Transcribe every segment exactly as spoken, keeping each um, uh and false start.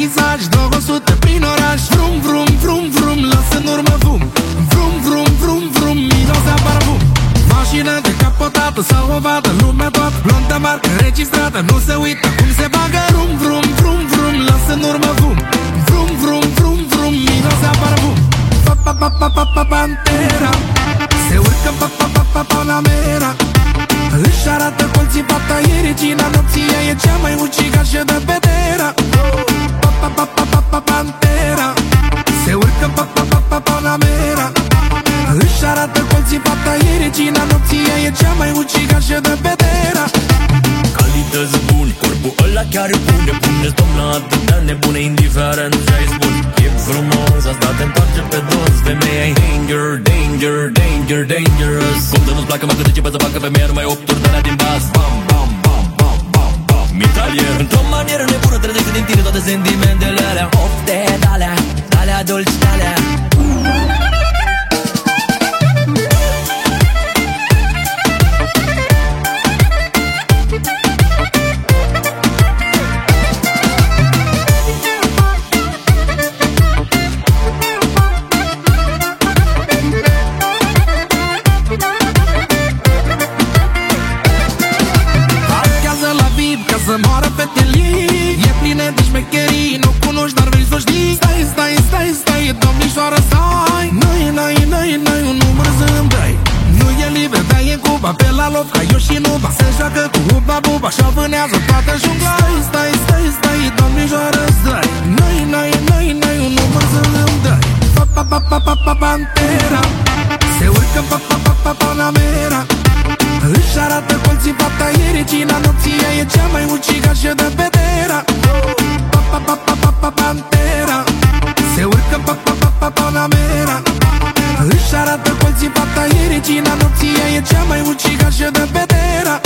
peisaj, două sute prin oraș. Vrum, vrum, vrum, vrum, lasă în urmă fum. Vrum, vrum, vrum, vrum, mirosea parfum. Mașină decapotată sau ovată, lumea toată blondă, marcă registrată, nu se uită cum se bagă. Vrum, vrum, vrum, vrum, lasă în urmă fum. Vrum, vrum, vrum, vrum, mirosea parfum. Pa, pa, pa, pa, pa, pa, Pantera se urcă pa, pa, pa, pa, Panamera. Își arată colții fata, e regina nopții, ea e cea mai ucigașă de pedera. Pa, pa, pa, pa, pa, pa, Pantera se urcă pa, pa, pa, pa, Panamera. Își arată colții fata, e regina nopții, ea e cea mai ucigașă de pedera. Calități bune, corpul ăla chiar îi pune. Puneți domn la atât de nebune, indiferent ce-ai spun. E frumos, asta te întoarce pe dos. Femeia-i danger, danger, danger, dangerous. Cum să nu-ți placă, mă, cât începe să facă femeia numai opt ori de-alea din bas. Bam, bam, bam, bam, bam, bam. Mitalier, într-o manieră nebună trezește din tine toate sentimentele alea. Of de d-alea, d-alea dulci, d-alea. Să moară fetelii, e plină de șmecherii, nu cunoști, dar vrei să știi. Stai, stai, stai, stai, domnișoară, stai. Noi, noi, noi, noi, un număr să-mi dai. Nu e liber, dar e Cuba, pe la loc, ca eu și Nuba. Se joacă cu uba, buba și-o vânează toată jungla. Stai, stai, stai, stai, domnișoară, stai. Noi, noi, noi, noi, un număr să-mi dai. Pa, pa, pa, pa, pa, pa, Pantera se urcă pa, pa, pa, pa, Panamera. Își arată colții fata, e regina nopții, ea e cea mai ucigașă de pedera. Pa, pa, pa, pa, pa, pa, Pantera se urcă pa, pa, pa, pa, Panamera. Își arată colții fata, e regina nopții, ea e cea mai ucigașă de pedera.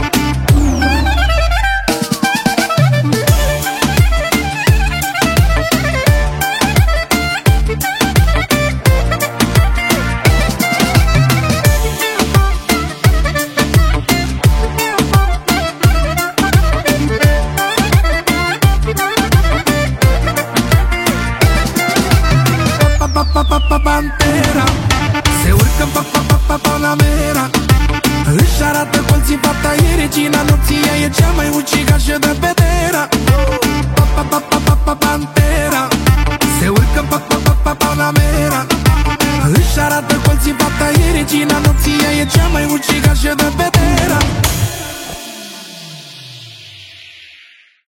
Pantera se urcă pa, pa, pa, pa, Panamera. Își arată colții fata, e regina nopții, ea e cea mai ucigașă de pedera. Pa, pa, pa, pa, pa, pa, Pantera se urcă pa, pa, pa, pa, Panamera. Își arată colții fata, e regina nopții, ea e cea mai ucigașă de pedera.